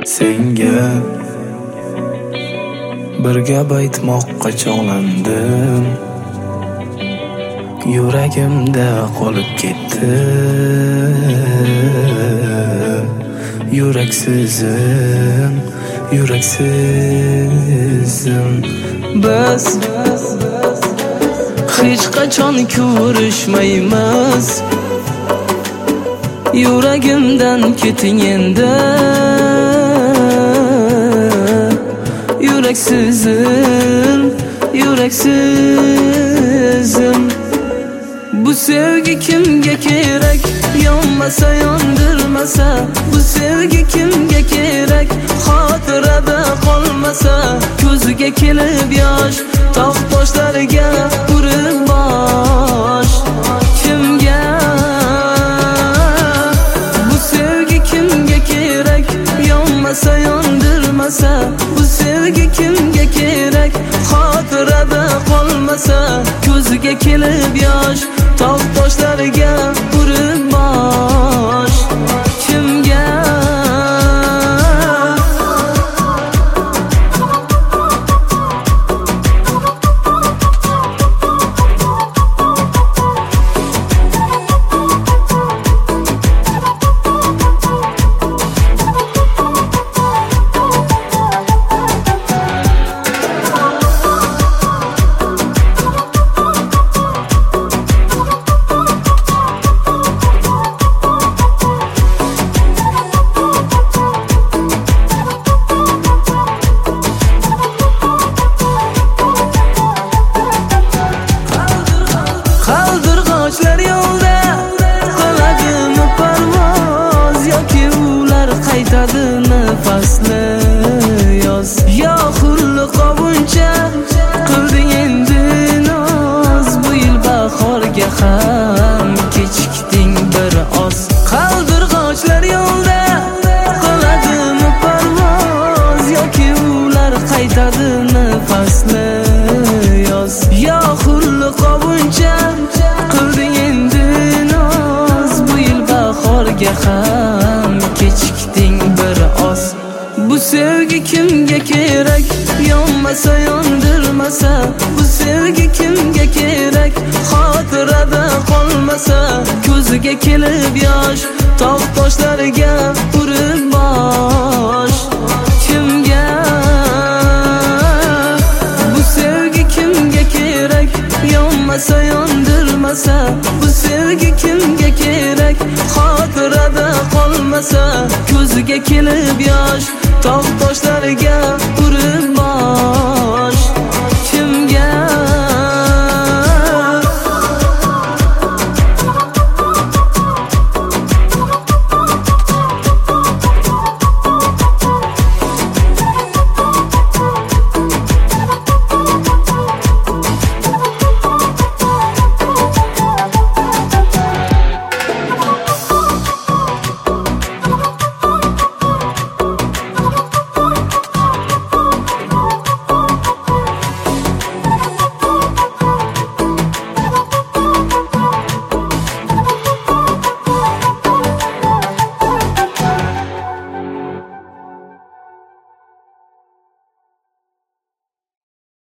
Senga bir gap aytmoqqa chog'landim. Yuragimda qolib ketdi. Yuraksizim, yuraksizim. Biz hech qachon ko'rishmaymiz. Yuragimdan keting endi. Yuraksizim, yuraksizim. Bu sevgi kimga kerak? Yonmasa yondirmasa. Bu sevgi kimga kerak? Xotirada qolmasa. Ko'ziga kelib yosh, tog' toshlarga urib bosh. Kimga? Bu sevgi kimga kerak? Yonmasa yondirmasa. Bu sevgi kimga kerak? Xotirada qolmasa. Ko'ziga kelib yosh, tog' toshlarga urib bosh. Kimga? Qaldirg'ochlar yo'lda qiladimi parvoz, yoki ular qaytadimi fasli yoz? Yo xulli qovuncha qilding endi noz, bu yil bahorga ham kechikding bir oz. Qaldirg'ochlar yo'lda qiladimi parvoz, yoki ular qaytadimi fasli yoz? Yo xulli qovuncha qilding endi noz, bu yil bahorga ham kechikding bir oz. Bu sevgi kimga kerak? Yonmasa yondirmasa. Bu sevgi kimga kerak? Xotirada qolmasa. Ko'ziga kelib yosh, tog' toshlarga urib bosh. Kimga? Bu sevgi kimga kerak? Yonmasa yondirmasa. Bu sevgi kimga kerak? Xotirada qolmasa. Ko'ziga kelib yosh, tog' toshlarga urib